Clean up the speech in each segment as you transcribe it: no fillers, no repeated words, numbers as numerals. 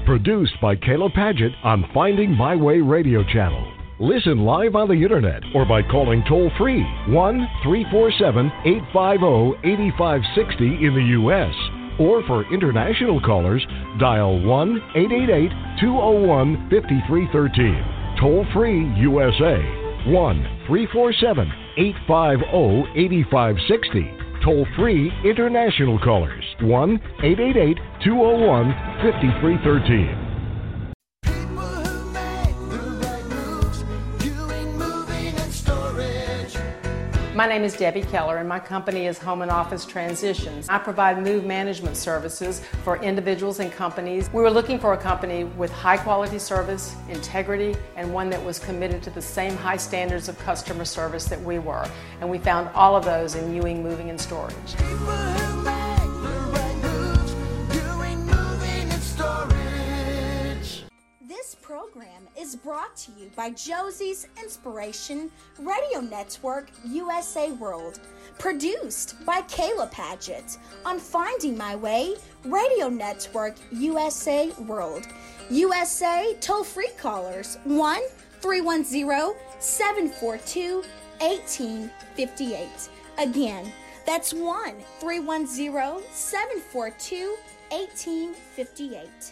Produced by Kayla Padgett on Finding My Way Radio Channel. Listen live on the internet or by calling toll-free 1-347-850-8560 in the U.S. Or for international callers, dial 1-888-201-5313. Toll-free USA, 1-347-850-8560. Toll-free international callers, 1-888-201-5313. My name is Debbie Keller, and my company is Home and Office Transitions. I provide move management services for individuals and companies. We were looking for a company with high quality service, integrity, and one that was committed to the same high standards of customer service that we were. And we found all of those in Ewing Moving and Storage. This program is brought to you by Josie's Inspiration Radio Network USA World, produced by Kayla Padgett on Finding My Way Radio Network USA World. USA toll-free callers 1-310-742-1858. Again, that's 1-310-742-1858.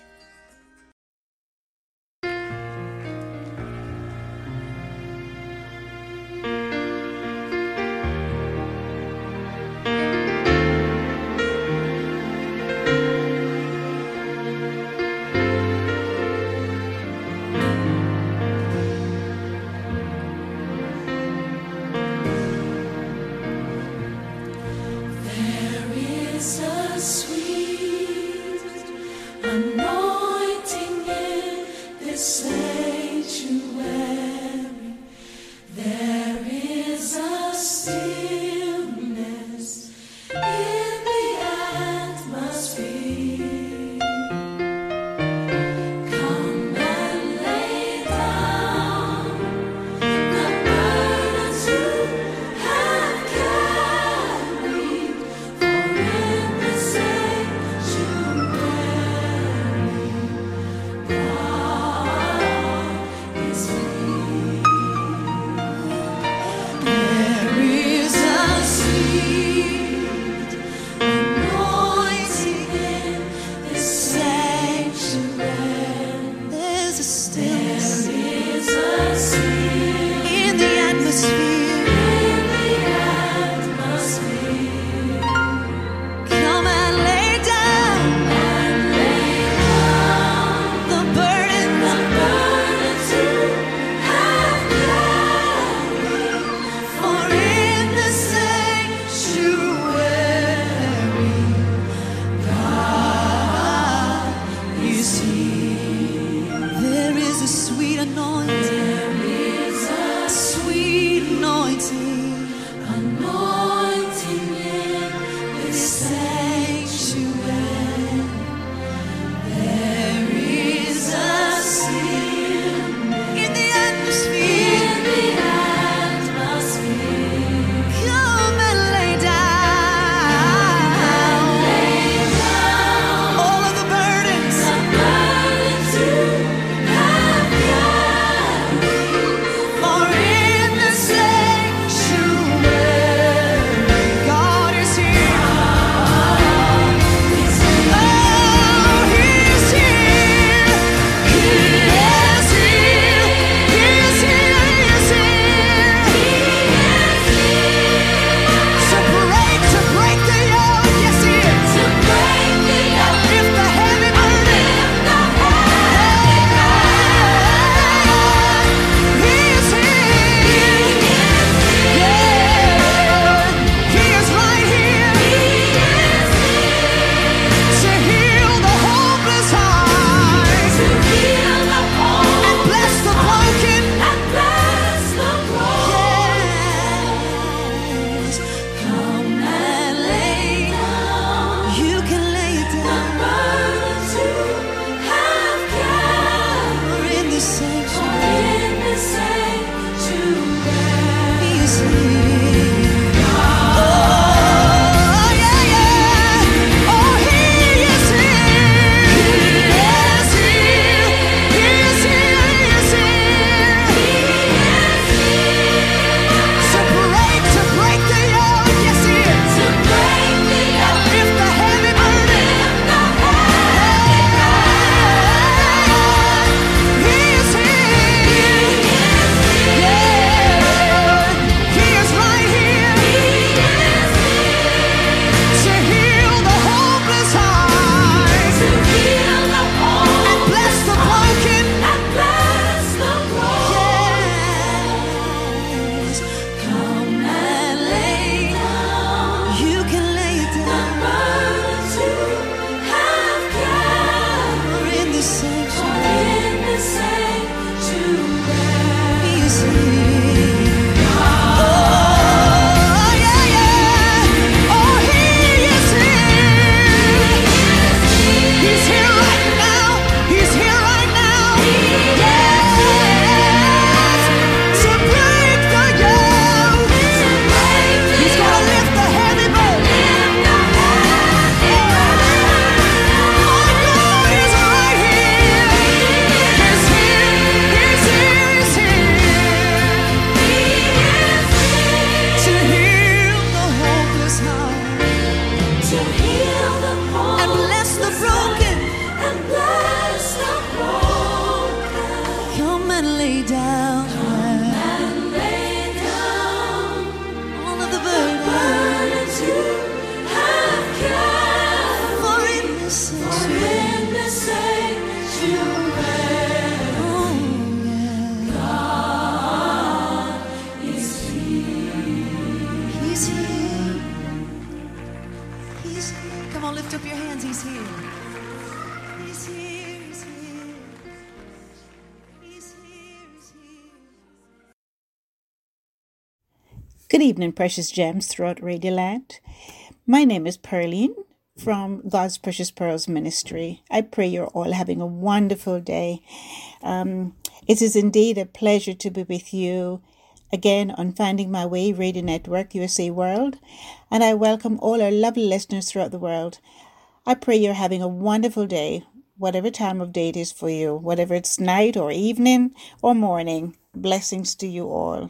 Good evening, precious gems throughout Radioland. My name is Pearline from God's Precious Pearls Ministry. I pray you're all having a wonderful day. It is indeed a pleasure to be with you again on Finding My Way Radio Network USA World, and I welcome all our lovely listeners throughout the world. I pray you're having a wonderful day, whatever time of day it is for you, whether it's night or evening or morning. Blessings to you all.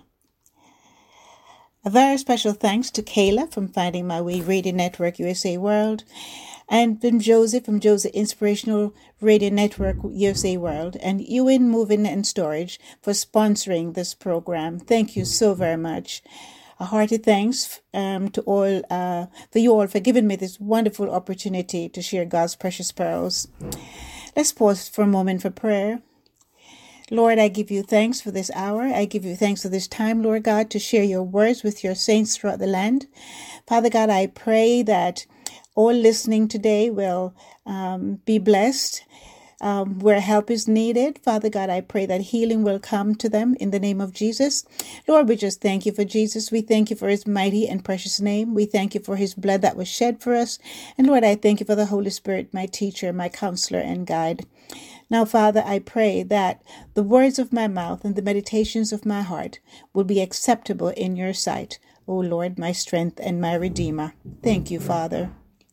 A very special thanks to Kayla from Finding My Way Radio Network USA World, and from Josie Inspirational Radio Network USA World, and Ewan Moving and Storage for sponsoring this program. Thank you so very much. A hearty thanks to all for you all for giving me this wonderful opportunity to share God's precious pearls. Let's pause for a moment for prayer. Lord, I give you thanks for this hour. I give you thanks for this time, Lord God, to share your words with your saints throughout the land. Father God, I pray that all listening today will be blessed where help is needed. Father God, I pray that healing will come to them in the name of Jesus. Lord, we just thank you for Jesus. We thank you for his mighty and precious name. We thank you for his blood that was shed for us. And Lord, I thank you for the Holy Spirit, my teacher, my counselor, and guide. Now, Father, I pray that the words of my mouth and the meditations of my heart will be acceptable in your sight, O Lord, my strength and my Redeemer. Thank you, Father.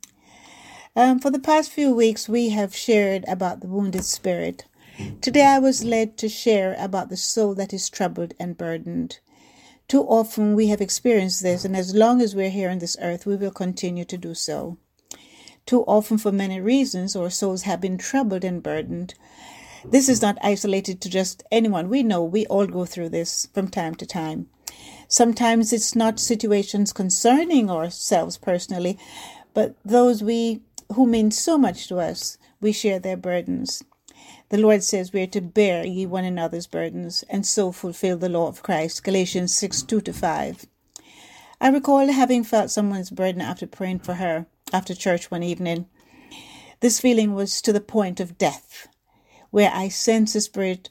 For the past few weeks, we have shared about the wounded spirit. Today, I was led to share about the soul that is troubled and burdened. Too often, we have experienced this, and as long as we're here on this earth, we will continue to do so. Too often, for many reasons, our souls have been troubled and burdened. This is not isolated to just anyone. We know we all go through this from time to time. Sometimes it's not situations concerning ourselves personally, but those who mean so much to us, we share their burdens. The Lord says we are to bear ye one another's burdens and so fulfill the law of Christ. Galatians 6:2-5. I recall having felt someone's burden after praying for her after church one evening. This feeling was to the point of death, where I sensed a spirit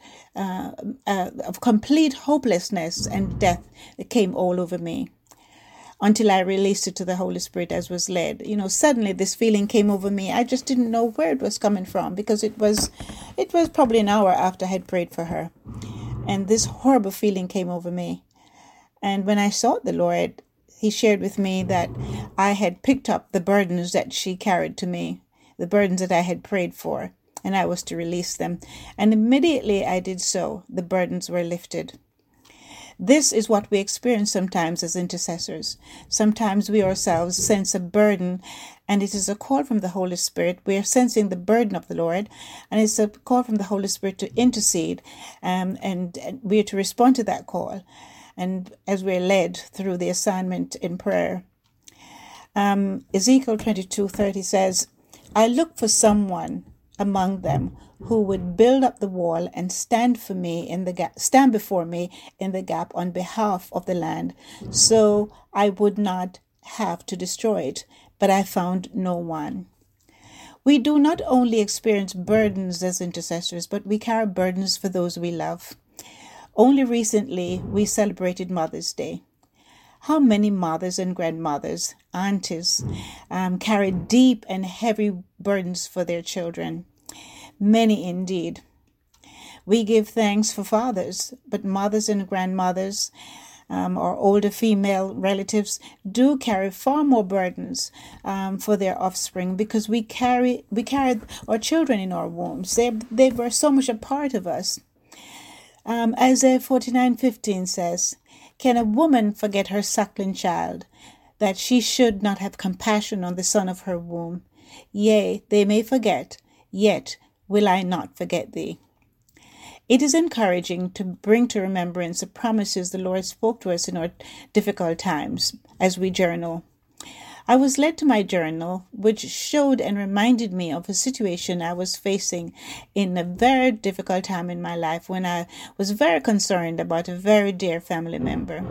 of complete hopelessness and death that came all over me, until I released it to the Holy Spirit as was led. Suddenly this feeling came over me. I just didn't know where it was coming from, because it was probably an hour after I had prayed for her. And this horrible feeling came over me. And when I sought the Lord, he shared with me that I had picked up the burdens that she carried to me, the burdens that I had prayed for, and I was to release them. And immediately I did so, the burdens were lifted. This is what we experience sometimes as intercessors. Sometimes we ourselves sense a burden, and it is a call from the Holy Spirit. We are sensing the burden of the Lord, and it's a call from the Holy Spirit to intercede, and we are to respond to that call. And as we're led through the assignment in prayer. Ezekiel 22:30 says, I look for someone among them who would build up the wall and stand before me in the gap on behalf of the land, so I would not have to destroy it. But I found no one. We do not only experience burdens as intercessors, but we carry burdens for those we love. Only recently, we celebrated Mother's Day. How many mothers and grandmothers, aunties, carry deep and heavy burdens for their children? Many indeed. We give thanks for fathers, but mothers and grandmothers, or older female relatives, do carry far more burdens for their offspring, because we carried our children in our wombs. They were so much a part of us. Isaiah 49:15 says, Can a woman forget her suckling child, that she should not have compassion on the son of her womb? Yea, they may forget, yet will I not forget thee. It is encouraging to bring to remembrance the promises the Lord spoke to us in our difficult times as we journal. I was led to my journal, which showed and reminded me of a situation I was facing in a very difficult time in my life, when I was very concerned about a very dear family member.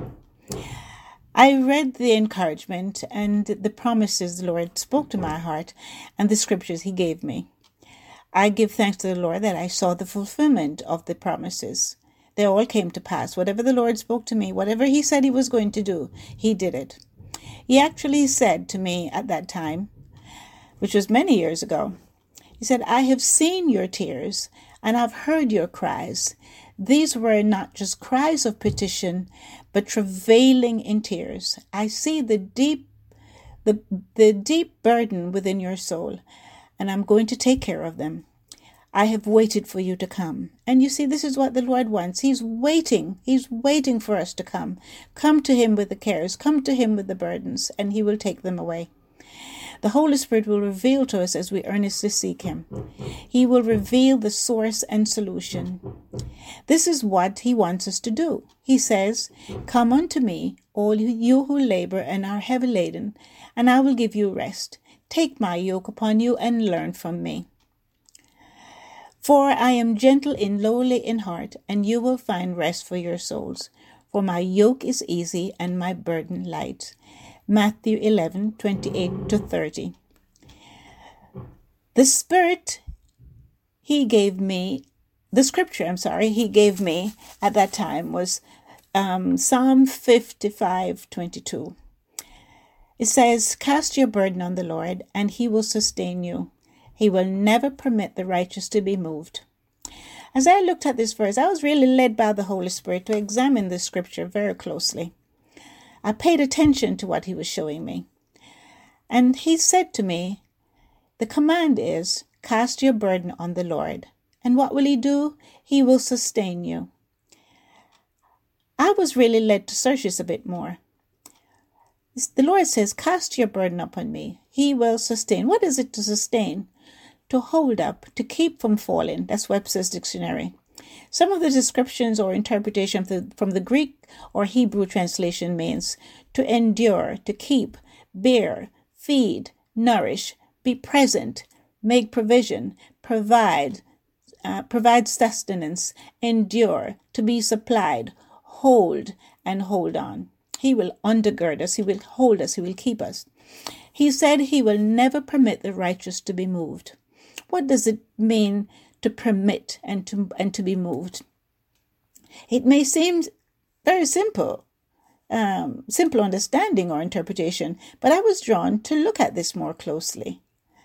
I read the encouragement and the promises the Lord spoke to my heart and the scriptures he gave me. I give thanks to the Lord that I saw the fulfillment of the promises. They all came to pass. Whatever the Lord spoke to me, whatever he said he was going to do, he did it. He actually said to me at that time, which was many years ago, he said, I have seen your tears and I've heard your cries. These were not just cries of petition, but travailing in tears. I see the deep burden within your soul, and I'm going to take care of them. I have waited for you to come. And you see, this is what the Lord wants. He's waiting. He's waiting for us to come. Come to him with the cares. Come to him with the burdens, and he will take them away. The Holy Spirit will reveal to us as we earnestly seek him. He will reveal the source and solution. This is what he wants us to do. He says, come unto me, all you who labor and are heavy laden, and I will give you rest. Take my yoke upon you and learn from me. For I am gentle and lowly in heart, and you will find rest for your souls. For my yoke is easy and my burden light. Matthew 11:28-30. The scripture he gave me at that time was Psalm 55:22. It says, cast your burden on the Lord, and he will sustain you. He will never permit the righteous to be moved. As I looked at this verse, I was really led by the Holy Spirit to examine this scripture very closely. I paid attention to what he was showing me. And he said to me, the command is, cast your burden on the Lord. And what will he do? He will sustain you. I was really led to search this a bit more. The Lord says, cast your burden upon me. He will sustain. What is it to sustain? To hold up, to keep from falling. That's Webster's dictionary. Some of the descriptions or interpretation from the Greek or Hebrew translation means to endure, to keep, bear, feed, nourish, be present, make provision, provide sustenance, endure, to be supplied, hold, and hold on. He will undergird us, he will hold us, he will keep us. He said he will never permit the righteous to be moved. What does it mean to permit and to be moved? It may seem very simple understanding or interpretation, but I was drawn to look at this more closely.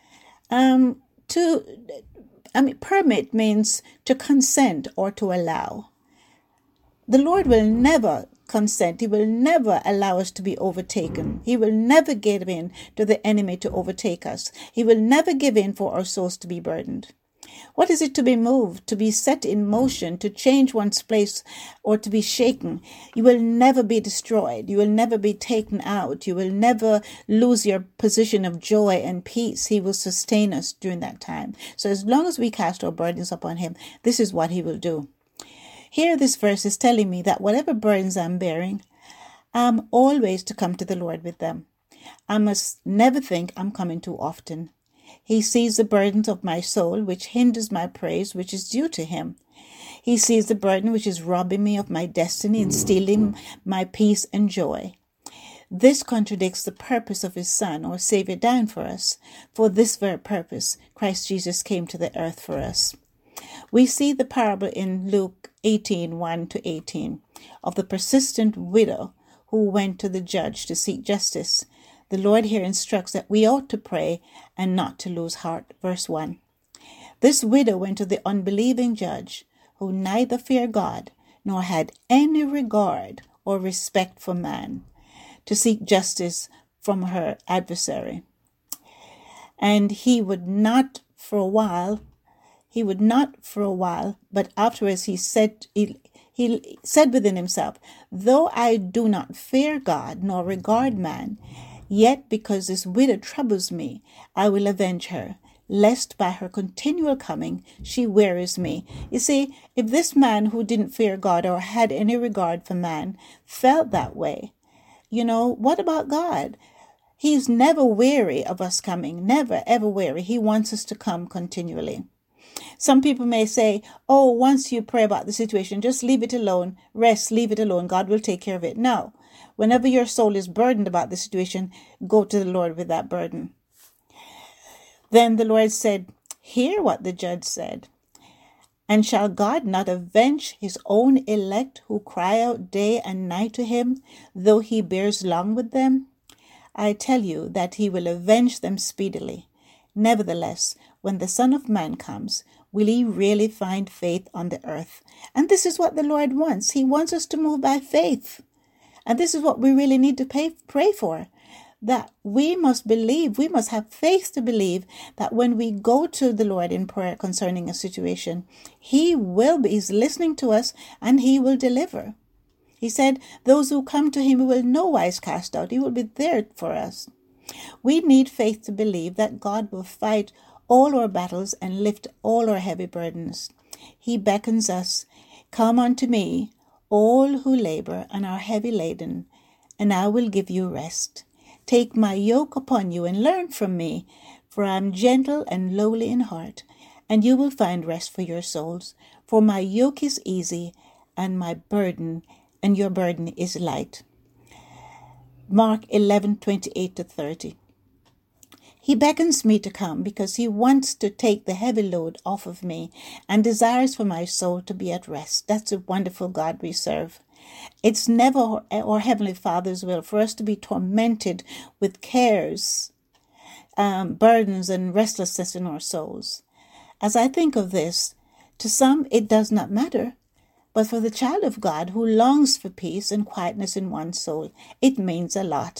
Permit means to consent or to allow. The Lord will never consent. He will never allow us to be overtaken. He will never give in to the enemy to overtake us. He will never give in for our souls to be burdened. What is it to be moved, to be set in motion, to change one's place, or to be shaken? You will never be destroyed. You will never be taken out. You will never lose your position of joy and peace. He will sustain us during that time. So as long as we cast our burdens upon him, this is what he will do. Here this verse is telling me that whatever burdens I'm bearing, I'm always to come to the Lord with them. I must never think I'm coming too often. He sees the burdens of my soul, which hinders my praise, which is due to him. He sees the burden which is robbing me of my destiny and stealing my peace and joy. This contradicts the purpose of his Son or Savior dying for us. For this very purpose, Christ Jesus came to the earth for us. We see the parable in Luke 18:1-18 of the persistent widow who went to the judge to seek justice. The Lord here instructs that we ought to pray and not to lose heart. Verse 1. This widow went to the unbelieving judge who neither feared God nor had any regard or respect for man, to seek justice from her adversary. And he would not for a while, but afterwards he said within himself, though I do not fear God nor regard man, yet because this widow troubles me, I will avenge her, lest by her continual coming she wearies me. You see, if this man who didn't fear God or had any regard for man felt that way, what about God? He's never weary of us coming, never ever weary. He wants us to come continually. Some people may say, once you pray about the situation, just leave it alone, rest, leave it alone, God will take care of it. No, whenever your soul is burdened about the situation, go to the Lord with that burden. Then the Lord said, hear what the judge said. And shall God not avenge his own elect who cry out day and night to him, though he bears long with them? I tell you that he will avenge them speedily. Nevertheless, when the Son of Man comes, will he really find faith on the earth? And this is what the Lord wants. He wants us to move by faith. And this is what we really need to pray for. That we must believe, we must have faith to believe that when we go to the Lord in prayer concerning a situation, He's listening to us and He will deliver. He said, those who come to Him will no wise cast out. He will be there for us. We need faith to believe that God will fight all our battles and lift all our heavy burdens. He beckons us, come unto me, all who labor and are heavy laden, and I will give you rest. Take my yoke upon you and learn from me, for I am gentle and lowly in heart, and you will find rest for your souls. For my yoke is easy, and your burden is light. Mark 11:28-30. He beckons me to come because he wants to take the heavy load off of me and desires for my soul to be at rest. That's a wonderful God we serve. It's never our Heavenly Father's will for us to be tormented with cares, burdens, and restlessness in our souls. As I think of this, to some it does not matter, but for the child of God who longs for peace and quietness in one's soul, it means a lot.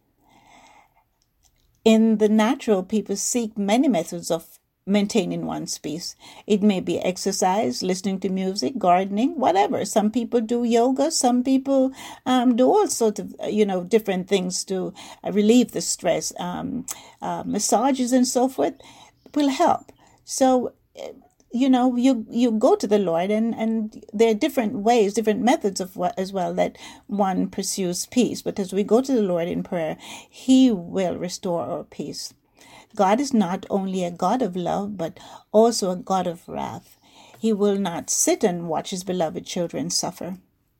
In the natural, people seek many methods of maintaining one's peace. It may be exercise, listening to music, gardening, whatever. Some people do yoga. Some people do all sorts of, different things to relieve the stress. Massages and so forth will help. So, you go to the Lord and there are different ways, different methods as well that one pursues peace. But as we go to the Lord in prayer, He will restore our peace. God is not only a God of love, but also a God of wrath. He will not sit and watch His beloved children suffer.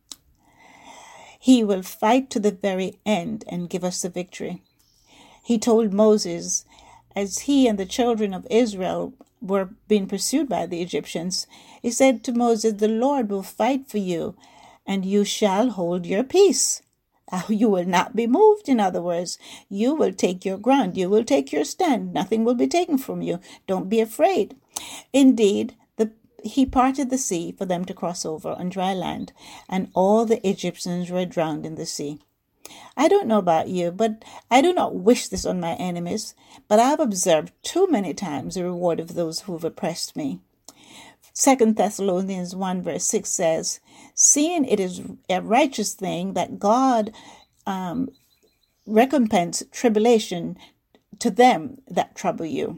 He will fight to the very end and give us the victory. He told Moses, as he and the children of Israel were being pursued by the Egyptians, He said to Moses, the Lord will fight for you, and you shall hold your peace. You will not be moved. In other words, you will take your ground. You will take your stand. Nothing will be taken from you. Don't be afraid. Indeed, He parted the sea for them to cross over on dry land, and all the Egyptians were drowned in the sea. I don't know about you, but I do not wish this on my enemies, but I have observed too many times the reward of those who have oppressed me. 2 Thessalonians 1 verse 6 says, seeing it is a righteous thing that God recompense tribulation to them that trouble you.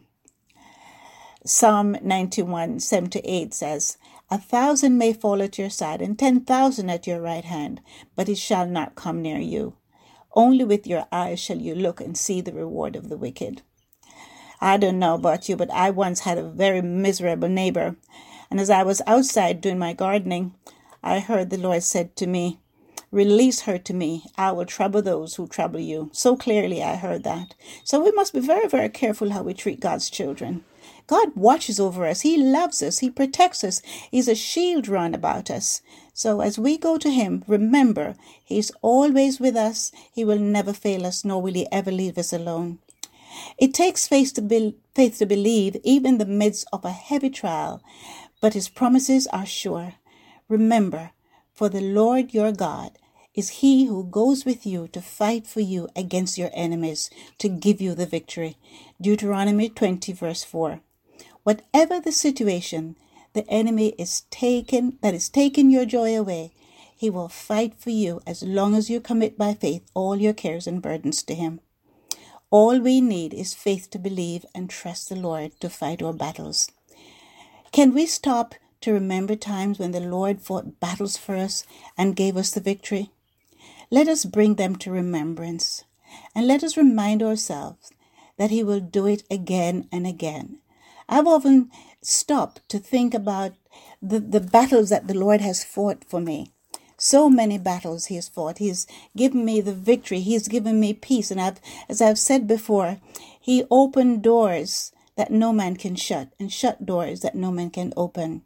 Psalm 91:7-8 says, 1,000 may fall at your side and 10,000 at your right hand, but it shall not come near you. Only with your eyes shall you look and see the reward of the wicked. I don't know about you, but I once had a very miserable neighbor. And as I was outside doing my gardening, I heard the Lord said to me, release her to me. I will trouble those who trouble you. So clearly I heard that. So we must be very, very careful how we treat God's children. God watches over us. He loves us. He protects us. He's a shield round about us. So as we go to Him, remember, He's always with us. He will never fail us, nor will He ever leave us alone. It takes faith to believe, even in the midst of a heavy trial, but His promises are sure. Remember, for the Lord your God is He who goes with you to fight for you against your enemies, to give you the victory. Deuteronomy 20 verse 4. Whatever the situation, the enemy is taking your joy away, he will fight for you as long as you commit by faith all your cares and burdens to Him. All we need is faith to believe and trust the Lord to fight our battles. Can we stop to remember times when the Lord fought battles for us and gave us the victory? Let us bring them to remembrance, and let us remind ourselves that He will do it again and again. I've often stopped to think about the battles that the Lord has fought for me. So many battles He has fought. He's given me the victory. He's given me peace. And as I've said before, He opened doors that no man can shut, and shut doors that no man can open.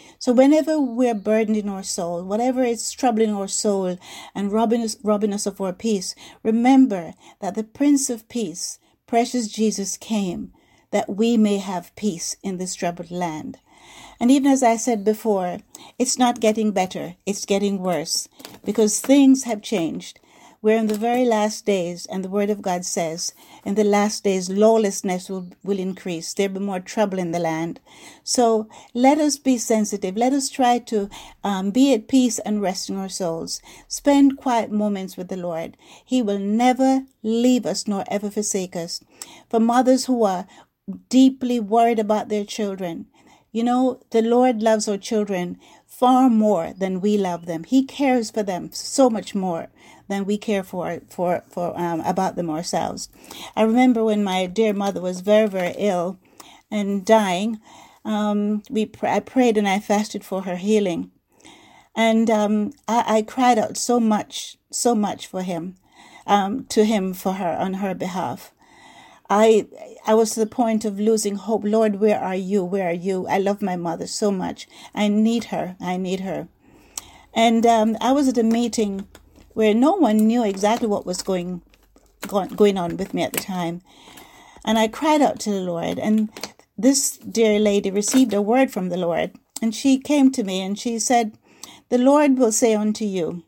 So whenever we're burdened in our soul, whatever is troubling our soul and robbing us of our peace, remember that the Prince of Peace, precious Jesus, came that we may have peace in this troubled land. And even as I said before, it's not getting better, it's getting worse, because things have changed. We're in the very last days, and the Word of God says, in the last days, lawlessness will increase. There'll be more trouble in the land. So let us be sensitive. Let us try to be at peace and rest in our souls. Spend quiet moments with the Lord. He will never leave us nor ever forsake us. For mothers who are deeply worried about their children, you know, the Lord loves our children far more than we love them. He cares for them so much more than we care for about them ourselves. I remember when my dear mother was very, very ill and dying, I prayed and I fasted for her healing. And I cried out so much for him, to him for her, on her behalf. I was to the point of losing hope. Lord, where are you? Where are you? I love my mother so much. I need her. And I was at a meeting where no one knew exactly what was going on with me at the time. And I cried out to the Lord. And this dear lady received a word from the Lord. And she came to me and she said, the Lord will say unto you,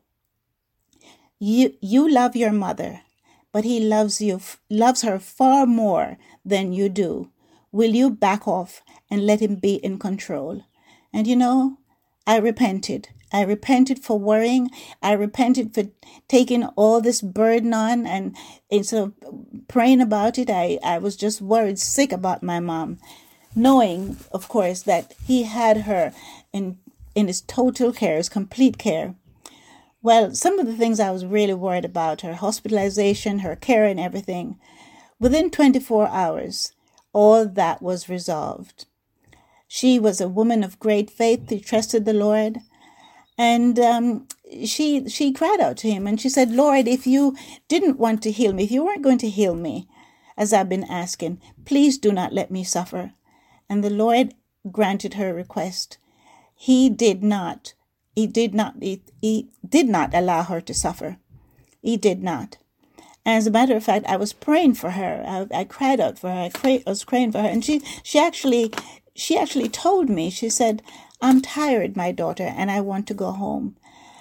you love your mother, but he loves her far more than you do. Will you back off and let him be in control? And you know, I repented. I repented for worrying. I repented for taking all this burden on, and instead of praying about it, I was just worried sick about my mom, knowing, of course, that he had her in his total care, his complete care. Well, some of the things I was really worried about, her hospitalization, her care and everything, within 24 hours, all that was resolved. She was a woman of great faith. She trusted the Lord. And she cried out to him and she said, Lord, if you didn't want to heal me, if you weren't going to heal me, as I've been asking, please do not let me suffer. And the Lord granted her request. He did not allow her to suffer. He did not. As a matter of fact, I was praying for her. I cried out for her. I was praying for her. And she actually told me, she said, I'm tired, my daughter, and I want to go home.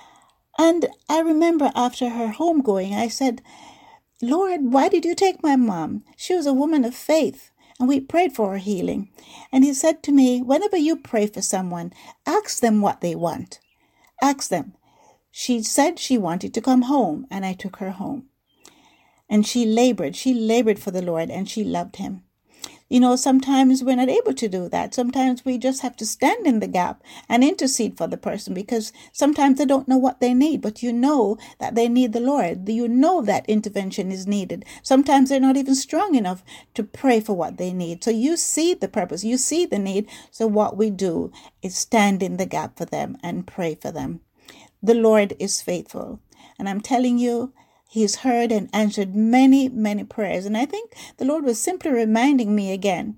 And I remember after her homegoing, I said, Lord, why did you take my mom? She was a woman of faith, and we prayed for her healing. And he said to me, whenever you pray for someone, ask them what they want. Ask them. She said she wanted to come home, and I took her home. And she labored for the Lord, and she loved him. You know, sometimes we're not able to do that. Sometimes we just have to stand in the gap and intercede for the person, because sometimes they don't know what they need, but you know that they need the Lord. You know that intervention is needed. Sometimes they're not even strong enough to pray for what they need. So you see the purpose, you see the need. So what we do is stand in the gap for them and pray for them. The Lord is faithful. And I'm telling you, He's heard and answered many, many prayers. And I think the Lord was simply reminding me again.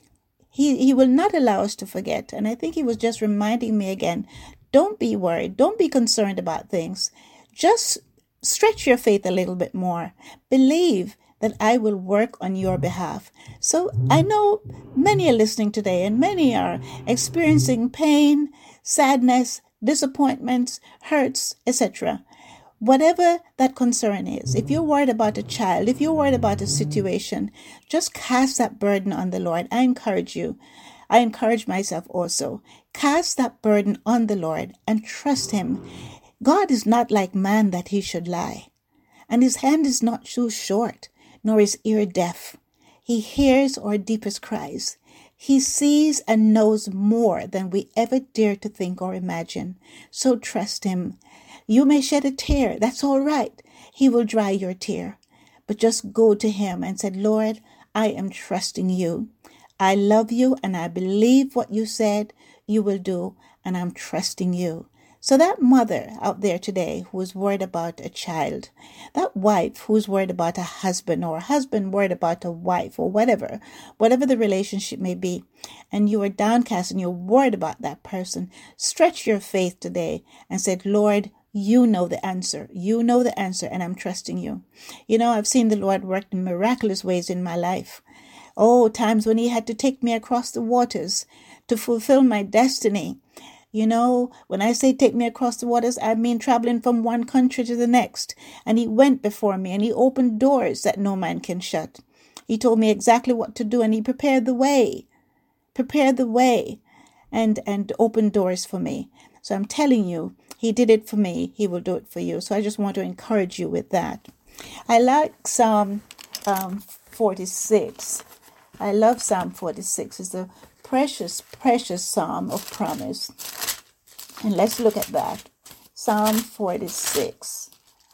He will not allow us to forget. And I think He was just reminding me again, don't be worried. Don't be concerned about things. Just stretch your faith a little bit more. Believe that I will work on your behalf. So I know many are listening today, and many are experiencing pain, sadness, disappointments, hurts, etc. Whatever that concern is, if you're worried about a child, if you're worried about a situation, just cast that burden on the Lord. I encourage you. I encourage myself also. Cast that burden on the Lord and trust Him. God is not like man that He should lie, and His hand is not too short, nor His ear deaf. He hears our deepest cries. He sees and knows more than we ever dare to think or imagine. So trust Him. You may shed a tear. That's all right. He will dry your tear. But just go to Him and say, Lord, I am trusting you. I love you and I believe what you said you will do, and I'm trusting you. So that mother out there today who is worried about a child, that wife who's worried about a husband, or a husband worried about a wife, or whatever the relationship may be, and you are downcast and you're worried about that person, stretch your faith today and say, Lord, you know the answer. You know the answer, and I'm trusting you. You know, I've seen the Lord work in miraculous ways in my life. Oh, times when he had to take me across the waters to fulfill my destiny. You know, when I say take me across the waters, I mean traveling from one country to the next. And he went before me and he opened doors that no man can shut. He told me exactly what to do, and he prepared the way and opened doors for me. So I'm telling you, he did it for me. He will do it for you. So I just want to encourage you with that. I like Psalm 46. I love Psalm 46. It's a precious, precious psalm of promise. And let's look at that. Psalm 46.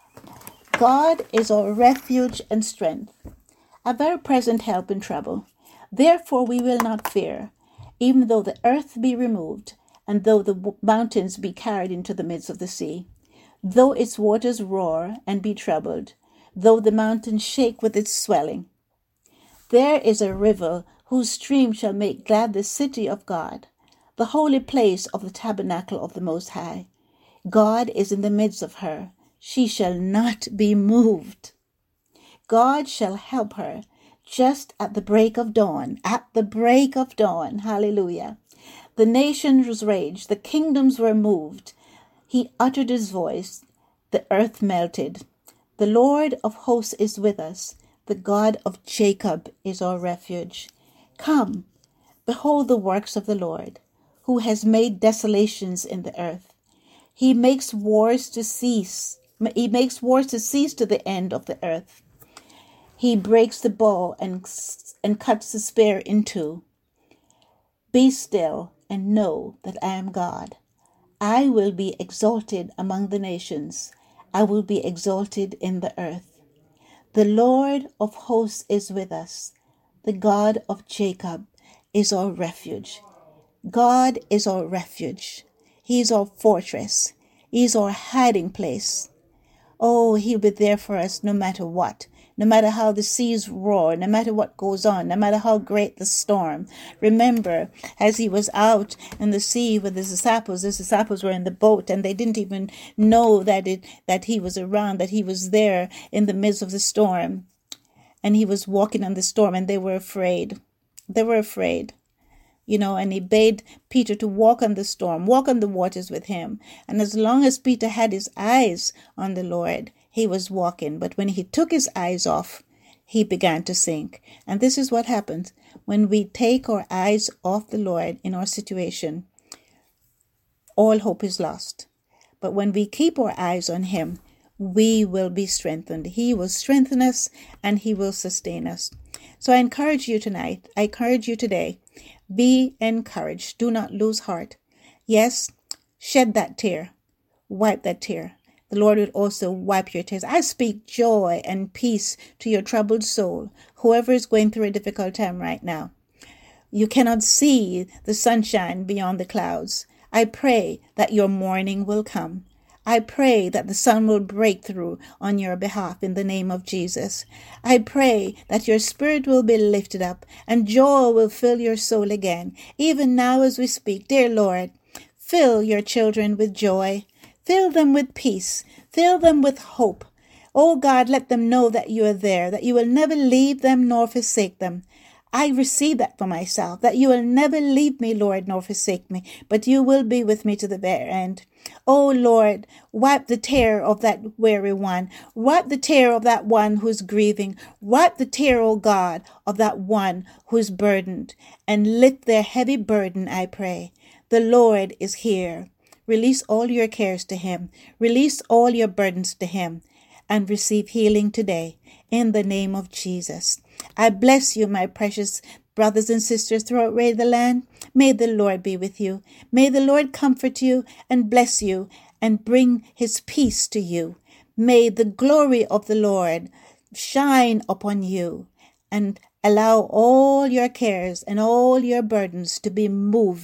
God is our refuge and strength, a very present help in trouble. Therefore we will not fear, even though the earth be removed, and though the mountains be carried into the midst of the sea, though its waters roar and be troubled, though the mountains shake with its swelling. There is a river whose stream shall make glad the city of God, the holy place of the tabernacle of the Most High. God is in the midst of her. She shall not be moved. God shall help her just at the break of dawn. At the break of dawn. Hallelujah. The nations raged. The kingdoms were moved. He uttered his voice. The earth melted. The Lord of hosts is with us. The God of Jacob is our refuge. Come, behold the works of the Lord, who has made desolations in the earth. He makes wars to cease. He makes wars to cease to the end of the earth. He breaks the bow and cuts the spear in two. Be still and know that I am God. I will be exalted among the nations. I will be exalted in the earth. The Lord of hosts is with us. The God of Jacob is our refuge. God is our refuge. He is our fortress. He is our hiding place. Oh, he'll be there for us no matter what. No matter how the seas roar, no matter what goes on, no matter how great the storm. Remember, as he was out in the sea with his disciples were in the boat, and they didn't even know that he was around, that he was there in the midst of the storm. And he was walking on the storm, and they were afraid. They were afraid. And he bade Peter to walk on the storm, walk on the waters with him. And as long as Peter had his eyes on the Lord, he was walking. But when he took his eyes off, he began to sink. And this is what happens when we take our eyes off the Lord in our situation. All hope is lost. But when we keep our eyes on him, we will be strengthened. He will strengthen us and he will sustain us. So I encourage you tonight. I encourage you today. Be encouraged. Do not lose heart. Yes, shed that tear. Wipe that tear. The Lord will also wipe your tears. I speak joy and peace to your troubled soul, whoever is going through a difficult time right now. You cannot see the sunshine beyond the clouds. I pray that your morning will come. I pray that the sun will break through on your behalf in the name of Jesus. I pray that your spirit will be lifted up and joy will fill your soul again. Even now as we speak, dear Lord, fill your children with joy. Fill them with peace. Fill them with hope. Oh God, let them know that you are there, that you will never leave them nor forsake them. I receive that for myself, that you will never leave me, Lord, nor forsake me, but you will be with me to the very end. Oh, Lord, wipe the tear of that weary one. Wipe the tear of that one who's grieving. Wipe the tear, oh God, of that one who's burdened. And lift their heavy burden, I pray. The Lord is here. Release all your cares to him. Release all your burdens to him. And receive healing today in the name of Jesus. I bless you, my precious brothers and sisters throughout the land. May the Lord be with you. May the Lord comfort you and bless you and bring his peace to you. May the glory of the Lord shine upon you and allow all your cares and all your burdens to be moved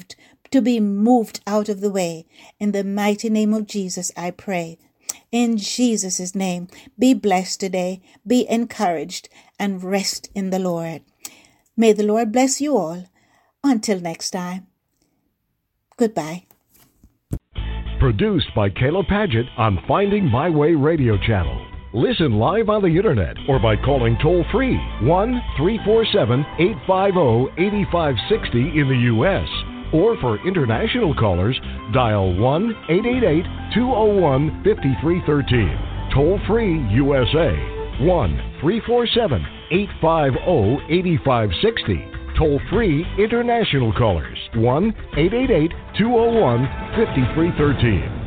to be moved out of the way. In the mighty name of Jesus, I pray. In Jesus' name, be blessed today, be encouraged, and rest in the Lord. May the Lord bless you all. Until next time, goodbye. Produced by Kayla Padgett on Finding My Way Radio Channel. Listen live on the internet or by calling toll-free 1-347-850-8560 in the U.S. Or for international callers, dial 1-888-201-5313. Toll-free USA, 1-347-850-8560. Toll-free international callers, 1-888-201-5313.